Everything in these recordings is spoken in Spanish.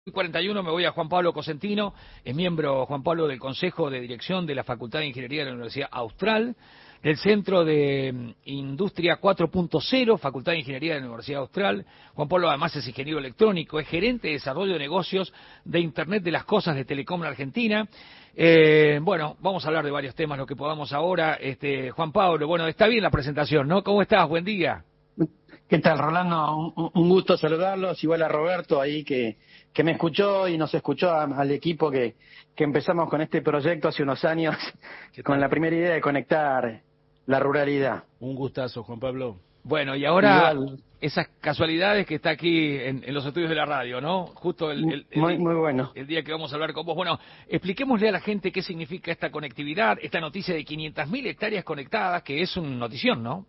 41 me voy a Juan Pablo Cosentino, es miembro Juan Pablo del Consejo de Dirección de la Facultad de Ingeniería de la Universidad Austral, del Centro de Industria 4.0, Facultad de Ingeniería de la Universidad Austral. Juan Pablo además es ingeniero electrónico, es gerente de desarrollo de negocios de Internet de las Cosas de Telecom Argentina. Bueno, vamos a hablar de varios temas, lo que podamos ahora. Juan Pablo, bueno, está bien la presentación, ¿no? ¿Cómo estás? Buen día. ¿Qué tal, Rolando? Un gusto saludarlos, igual a Roberto ahí que me escuchó y nos escuchó al equipo que empezamos con este proyecto hace unos años con la primera idea de conectar la ruralidad. Un gustazo, Juan Pablo. Bueno, y ahora Igual, esas casualidades que está aquí en los estudios de la radio, ¿no? Justo muy bueno. el día que vamos a hablar con vos. Bueno, expliquémosle a la gente qué significa esta conectividad, esta noticia de 500.000 hectáreas conectadas, que es una notición, ¿no?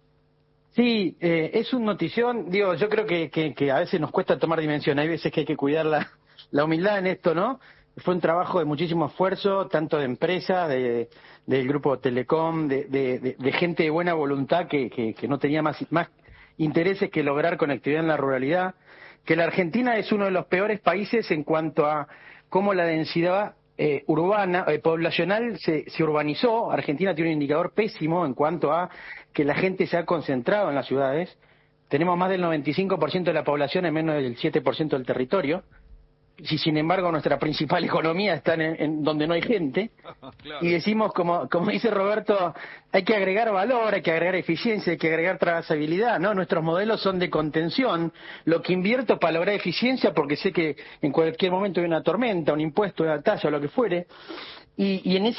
Sí, es un notición, digo, yo creo que a veces nos cuesta tomar dimensión, hay veces que hay que cuidar la humildad en esto, ¿no? Fue un trabajo de muchísimo esfuerzo, tanto de empresas, del grupo Telecom, de gente de buena voluntad que no tenía más intereses que lograr conectividad en la ruralidad, que la Argentina es uno de los peores países en cuanto a cómo la densidad urbana, poblacional se urbanizó. Argentina tiene un indicador pésimo en cuanto a que la gente se ha concentrado en las ciudades. Tenemos más del 95% de la población en menos del 7% del territorio. Si sin embargo nuestra principal economía está en donde no hay gente, Claro. y decimos, como dice Roberto, hay que agregar valor, hay que agregar eficiencia, hay que agregar trazabilidad, ¿no? Nuestros modelos son de contención, lo que invierto para lograr eficiencia porque sé que en cualquier momento hay una tormenta, un impuesto, una talla, lo que fuere, y en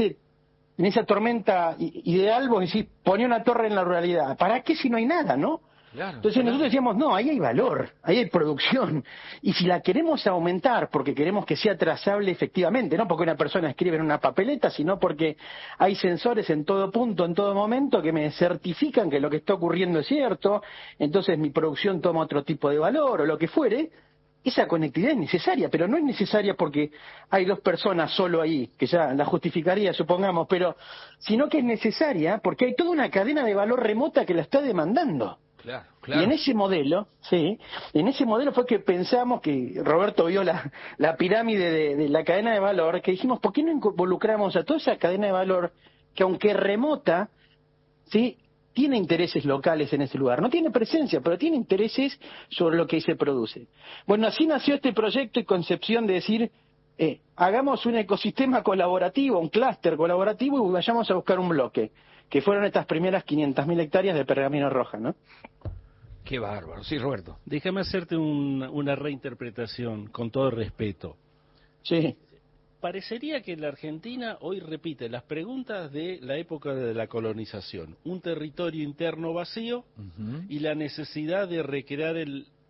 esa tormenta ideal vos decís, poné una torre en la ruralidad, ¿para qué si no hay nada, no? Claro, Entonces claro. nosotros decíamos, no, ahí hay valor, ahí hay producción, y si la queremos aumentar porque queremos que sea trazable efectivamente, no porque una persona escribe en una papeleta, sino porque hay sensores en todo punto, en todo momento, que me certifican que lo que está ocurriendo es cierto, entonces mi producción toma otro tipo de valor o lo que fuere. Esa conectividad es necesaria, pero no es necesaria porque hay dos personas solo ahí, que ya la justificaría, supongamos, pero sino que es necesaria porque hay toda una cadena de valor remota que la está demandando. Claro, Y en claro. ese modelo, sí, en ese modelo fue que pensamos, que Roberto vio la pirámide de la cadena de valor, que dijimos, ¿por qué no involucramos a toda esa cadena de valor que aunque remota, sí, tiene intereses locales en ese lugar? No tiene presencia, pero tiene intereses sobre lo que se produce. Bueno, así nació este proyecto y concepción de decir, hagamos un ecosistema colaborativo, un clúster colaborativo y vayamos a buscar un bloque, que fueron estas primeras 500.000 hectáreas de pergamino roja, ¿no? Qué bárbaro. Sí, Roberto. Déjame hacerte una reinterpretación, con todo respeto. Sí. Parecería que la Argentina hoy repite las preguntas de la época de la colonización. Un territorio interno vacío y la necesidad de recrear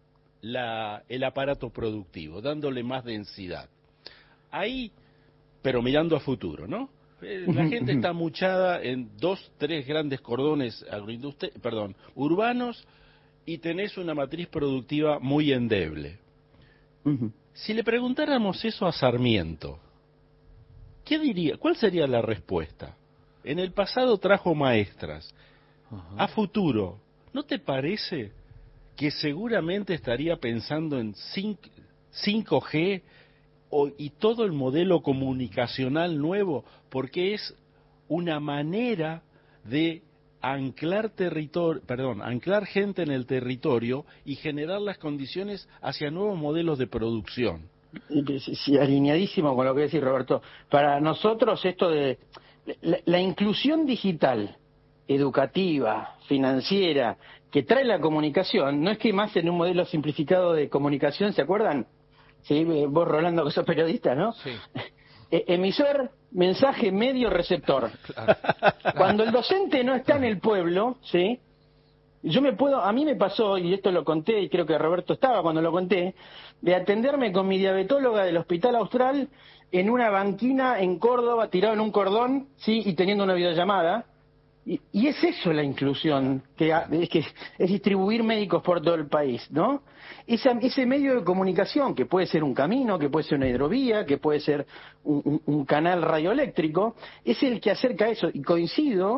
el aparato productivo, dándole más densidad. Ahí, pero mirando a futuro, ¿no? La gente está amuchada en 2, 3 grandes cordones urbanos, y tenés una matriz productiva muy endeble. Si le preguntáramos eso a Sarmiento, ¿qué diría? ¿Cuál sería la respuesta? En el pasado trajo maestras. A futuro, ¿no te parece que seguramente estaría pensando en 5G y todo el modelo comunicacional nuevo? Porque es una manera de anclar gente en el territorio y generar las condiciones hacia nuevos modelos de producción. Sí, alineadísimo con lo que decís, Roberto. Para nosotros esto de la inclusión digital, educativa, financiera, que trae la comunicación, no es que más en un modelo simplificado de comunicación, ¿se acuerdan? Sí, vos, Rolando, que sos periodista, ¿no? Sí. Emisor, mensaje, medio, receptor. Claro. Cuando el docente no está en el pueblo, ¿sí? A mí me pasó, y esto lo conté, y creo que Roberto estaba cuando lo conté, de atenderme con mi diabetóloga del Hospital Austral en una banquina en Córdoba, tirado en un cordón, sí, y teniendo una videollamada. Y es eso la inclusión, es distribuir médicos por todo el país, ¿no? Ese medio de comunicación, que puede ser un camino, que puede ser una hidrovía, que puede ser un canal radioeléctrico, es el que acerca eso. Y coincido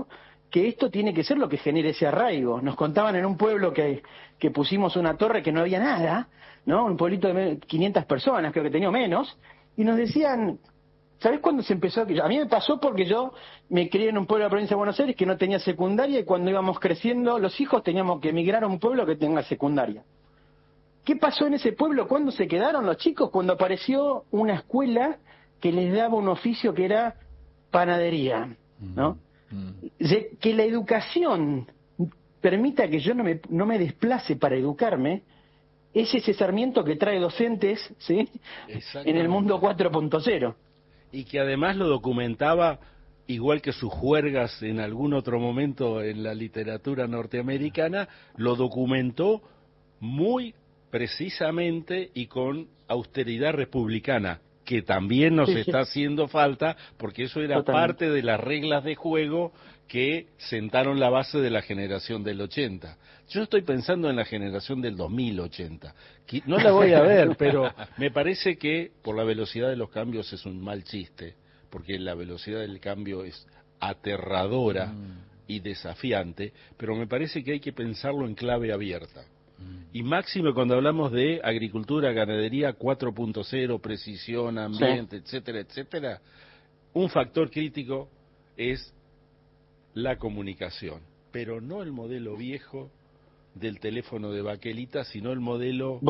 que esto tiene que ser lo que genere ese arraigo. Nos contaban en un pueblo que pusimos una torre que no había nada, ¿no? Un pueblito de 500 personas, creo que tenía menos, y nos decían, ¿sabés cuándo se empezó? A mí me pasó porque yo me crié en un pueblo de la provincia de Buenos Aires que no tenía secundaria, y cuando íbamos creciendo los hijos teníamos que emigrar a un pueblo que tenga secundaria. ¿Qué pasó en ese pueblo? ¿Cuándo se quedaron los chicos? Cuando apareció una escuela que les daba un oficio que era panadería, ¿no? Que la educación permita que yo no me desplace para educarme, es ese Sarmiento que trae docentes, ¿sí?, en el mundo 4.0. Y que además lo documentaba, igual que sus juergas en algún otro momento en la literatura norteamericana, lo documentó muy precisamente y con austeridad republicana, que también nos está haciendo falta, porque eso era parte de las reglas de juego que sentaron la base de la generación del 80. Yo estoy pensando en la generación del 2080. No la voy a ver, pero me parece que por la velocidad de los cambios es un mal chiste, porque la velocidad del cambio es aterradora y desafiante, pero me parece que hay que pensarlo en clave abierta. Y máximo cuando hablamos de agricultura, ganadería 4.0, precisión, ambiente, etcétera, etcétera, un factor crítico es la comunicación, pero no el modelo viejo del teléfono de baquelita, sino el modelo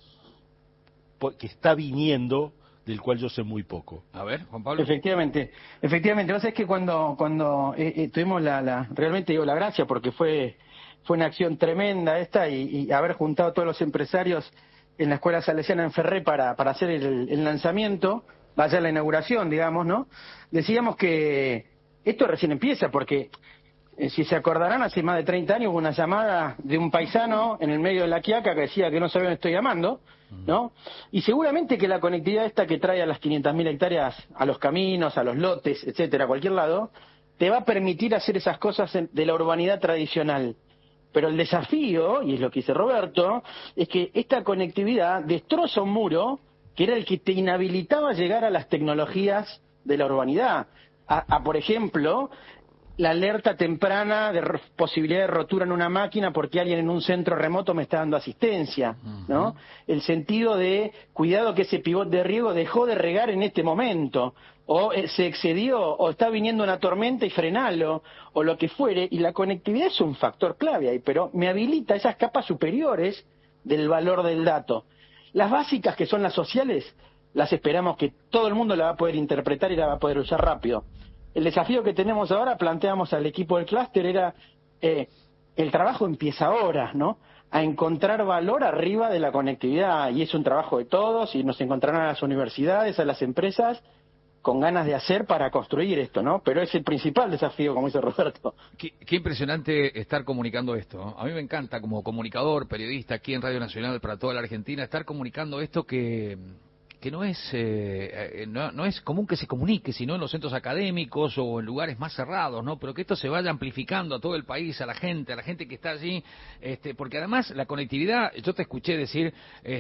que está viniendo, del cual yo sé muy poco. A ver, Juan Pablo. Efectivamente. Vos sabés que cuando tuvimos realmente digo la gracia, porque fue una acción tremenda esta, y haber juntado a todos los empresarios en la Escuela Salesiana en Ferré para hacer el lanzamiento, vaya la inauguración, digamos, ¿no? Decíamos que esto recién empieza, porque si se acordarán, hace más de 30 años hubo una llamada de un paisano en el medio de La Quiaca que decía que no sabía dónde estoy llamando, ¿no? Y seguramente que la conectividad esta que trae a las 500.000 hectáreas, a los caminos, a los lotes, etcétera, a cualquier lado, te va a permitir hacer esas cosas de la urbanidad tradicional. Pero el desafío, y es lo que dice Roberto, es que esta conectividad destroza un muro que era el que te inhabilitaba llegar a las tecnologías de la urbanidad. Por ejemplo, la alerta temprana de posibilidad de rotura en una máquina porque alguien en un centro remoto me está dando asistencia, ¿no? El sentido de cuidado que ese pivot de riego dejó de regar en este momento, o se excedió, o está viniendo una tormenta y frenalo, o lo que fuere, y la conectividad es un factor clave ahí, pero me habilita esas capas superiores del valor del dato. Las básicas, que son las sociales, las esperamos que todo el mundo la va a poder interpretar y la va a poder usar rápido. El desafío que tenemos ahora, planteamos al equipo del clúster, era el trabajo empieza ahora, ¿no? A encontrar valor arriba de la conectividad, y es un trabajo de todos, y nos encontrarán a las universidades, a las empresas, con ganas de hacer para construir esto, ¿no? Pero es el principal desafío, como dice Roberto. Qué impresionante estar comunicando esto, ¿no? A mí me encanta, como comunicador, periodista aquí en Radio Nacional para toda la Argentina, estar comunicando esto que no es común que se comunique, sino en los centros académicos o en lugares más cerrados, ¿no? Pero que esto se vaya amplificando a todo el país, a la gente que está allí, porque además la conectividad, yo te escuché decir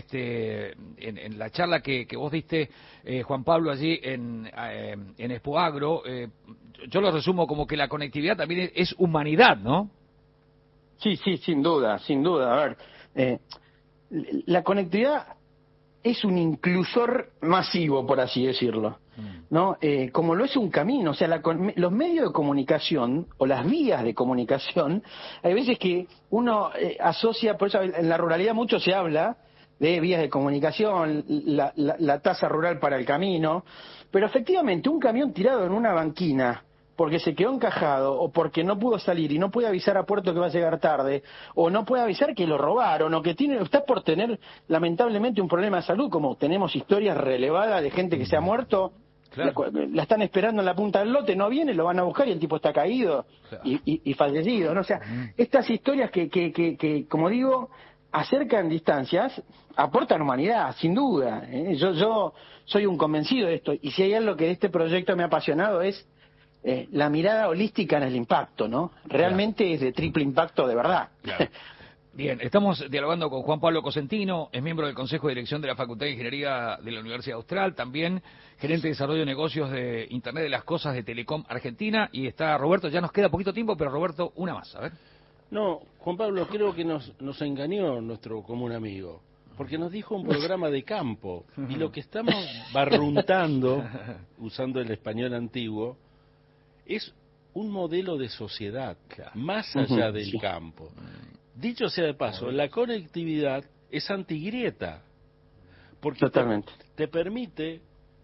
en la charla que vos diste, Juan Pablo, allí en Expoagro, yo lo resumo como que la conectividad también es humanidad, ¿no? Sí, sin duda. A ver, la conectividad es un inclusor masivo, por así decirlo, ¿no? Como lo es un camino, o sea, los medios de comunicación o las vías de comunicación, hay veces que uno asocia, por eso en la ruralidad mucho se habla de vías de comunicación, la tasa rural para el camino, pero efectivamente un camión tirado en una banquina porque se quedó encajado, o porque no pudo salir y no puede avisar a puerto que va a llegar tarde, o no puede avisar que lo robaron, o que está por tener lamentablemente un problema de salud, como tenemos historias relevadas de gente que se ha muerto, claro. La están esperando en la punta del lote, no viene, lo van a buscar y el tipo está caído, claro, y fallecido, ¿no? O sea, estas historias que, como digo, acercan distancias, aportan humanidad, sin duda. Yo soy un convencido de esto, y si hay algo que de este proyecto me ha apasionado es la mirada holística en el impacto, ¿no? Realmente claro, es de triple impacto de verdad. Claro. Bien, estamos dialogando con Juan Pablo Cosentino, es miembro del Consejo de Dirección de la Facultad de Ingeniería de la Universidad Austral, también gerente de desarrollo de negocios de Internet de las Cosas de Telecom Argentina, y está Roberto, ya nos queda poquito tiempo, pero Roberto, una más, a ver. No, Juan Pablo, creo que nos engañó nuestro común amigo, porque nos dijo un programa de campo, y lo que estamos barruntando, usando el español antiguo, es un modelo de sociedad, más allá del campo. Dicho sea de paso, la conectividad es antigrieta, porque Totalmente. te permite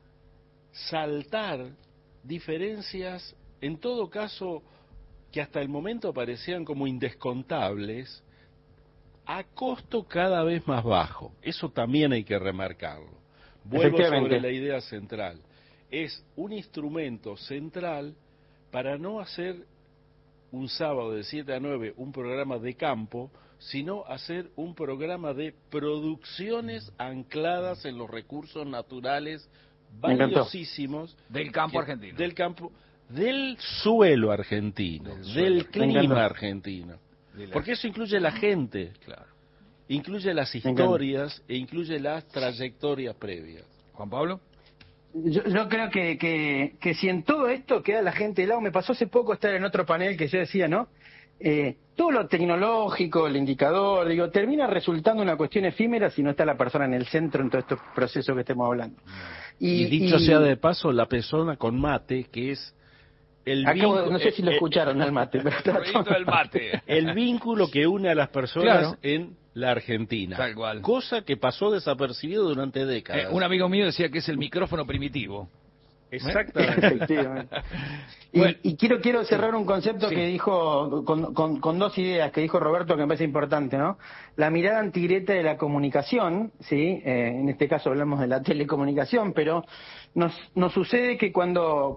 saltar diferencias, en todo caso, que hasta el momento parecían como indescontables, a costo cada vez más bajo. Eso también hay que remarcarlo. Vuelvo sobre la idea central. Es un instrumento central para no hacer un sábado de 7 a 9 un programa de campo, sino hacer un programa de producciones ancladas en los recursos naturales valiosísimos del campo argentino. Del suelo argentino, del clima argentino. Porque eso incluye la gente, incluye las historias e incluye las trayectorias previas. Juan Pablo. Yo creo que si en todo esto queda la gente de lado, me pasó hace poco estar en otro panel que yo decía, ¿no? Todo lo tecnológico, el indicador, digo, termina resultando una cuestión efímera si no está la persona en el centro en todo este proceso que estemos hablando. Y dicho sea de paso, la persona con mate, que es el vínculo, no sé si lo escucharon al mate, pero el mate. El vínculo que une a las personas en la Argentina. Tal cual. Cosa que pasó desapercibido durante décadas. Un amigo mío decía que es el micrófono primitivo. Exactamente. Efectivamente. Y quiero cerrar un concepto que dijo, con dos ideas que dijo Roberto que me parece importante, ¿no? La mirada antigrieta de la comunicación, ¿sí? En este caso hablamos de la telecomunicación, pero nos sucede que cuando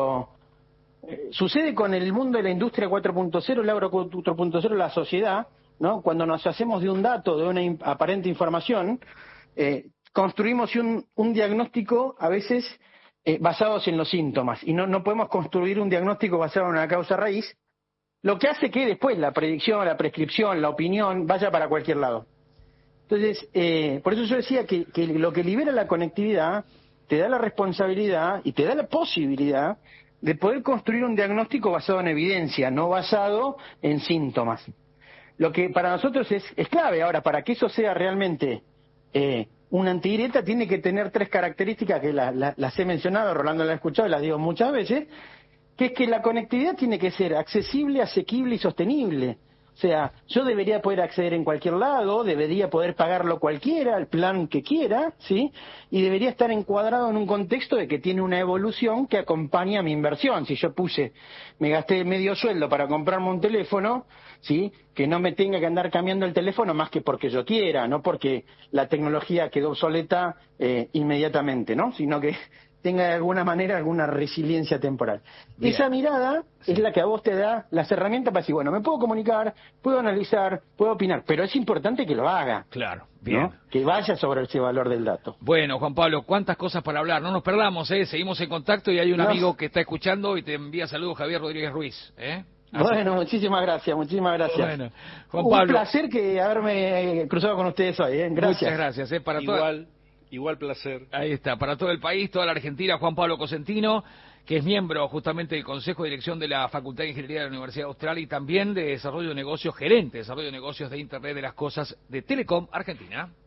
sucede con el mundo de la industria 4.0, el agro 4.0, la sociedad, ¿no? Cuando nos hacemos de un dato, de una aparente información, construimos un diagnóstico a veces basados en los síntomas, y no podemos construir un diagnóstico basado en una causa raíz, lo que hace que después la predicción, la prescripción, la opinión vaya para cualquier lado. Entonces, por eso yo decía que lo que libera la conectividad te da la responsabilidad y te da la posibilidad de poder construir un diagnóstico basado en evidencia, no basado en síntomas. Lo que para nosotros es clave. Ahora, para que eso sea realmente una antigrieta, tiene que tener tres características que las he mencionado, Rolando las ha escuchado y las digo muchas veces, que es que la conectividad tiene que ser accesible, asequible y sostenible. O sea, yo debería poder acceder en cualquier lado, debería poder pagarlo cualquiera, el plan que quiera, ¿sí? Y debería estar encuadrado en un contexto de que tiene una evolución que acompaña a mi inversión. Si yo me gasté medio sueldo para comprarme un teléfono, ¿sí? Que no me tenga que andar cambiando el teléfono más que porque yo quiera, no porque la tecnología quedó obsoleta inmediatamente, ¿no? Sino que tenga de alguna manera alguna resiliencia temporal. Bien. Esa mirada es la que a vos te da las herramientas para decir, bueno, me puedo comunicar, puedo analizar, puedo opinar, pero es importante que lo haga. Claro, bien. ¿No? Que vaya sobre ese valor del dato. Bueno, Juan Pablo, cuántas cosas para hablar. No nos perdamos, seguimos en contacto y hay un amigo que está escuchando y te envía saludos, Javier Rodríguez Ruiz. Bueno, muchísimas gracias. Bueno, Juan Pablo. Un placer haberme cruzado con ustedes hoy. Gracias. Muchas gracias. Para Igual placer. Ahí está, para todo el país, toda la Argentina, Juan Pablo Cosentino, que es miembro justamente del Consejo de Dirección de la Facultad de Ingeniería de la Universidad Austral y también de Desarrollo de Negocios, gerente de Desarrollo de Negocios de Internet de las Cosas de Telecom Argentina.